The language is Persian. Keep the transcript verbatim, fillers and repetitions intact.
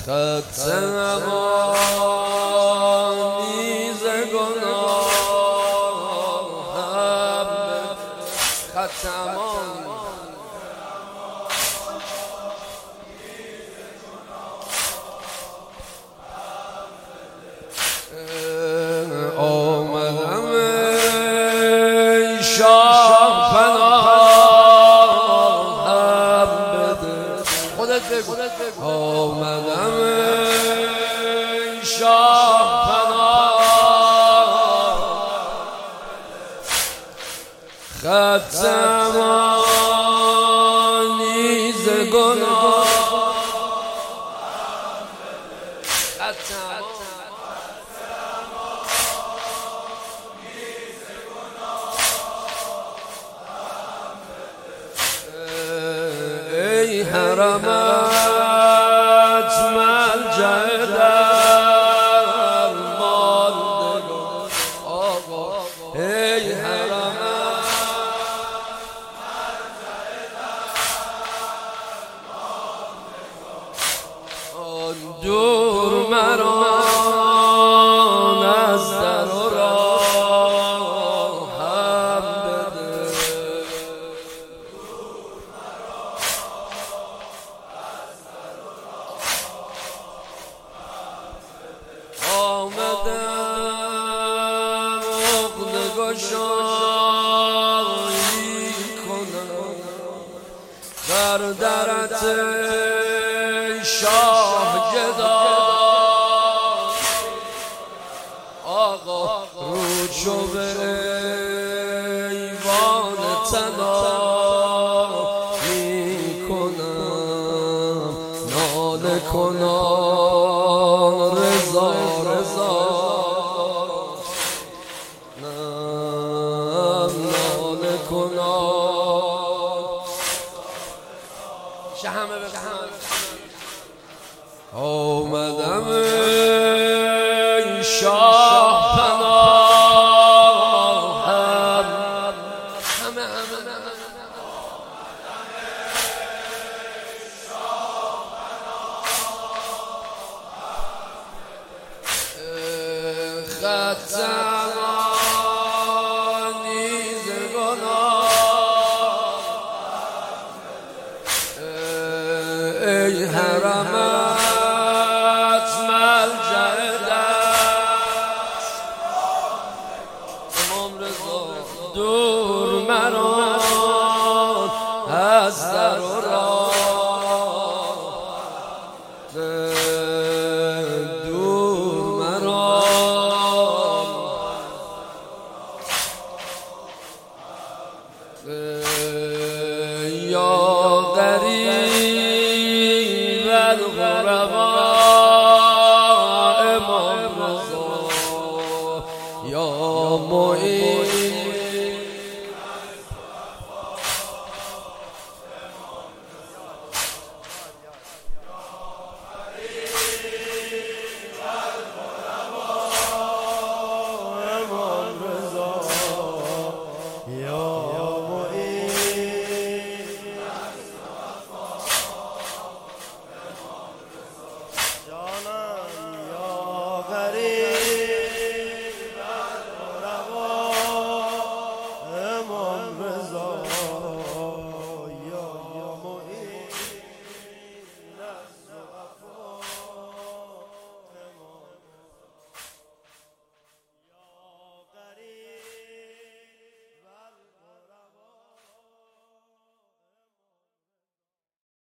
خط آمیز گناهم خط آمدم ای شاه پناهم بده خودت بگو آمدم ای شاه پناه خطم آنیز گناه خطم ای حرمت ملجأ درماندگان آقا ای حرمت آن دور مران از در و راهم بده آمدم عقد گشایی کنم در درت ای شاه گدا آقا رو چو به ایوان طلا می کنم ناله کنم رضا رضا نم ناله کنم شهمه بخم آمدم ای شاه پناهم همه همه خطم آنیز گناه ای حرمت ملجأ دست امام رضا دور مران از در و راه یا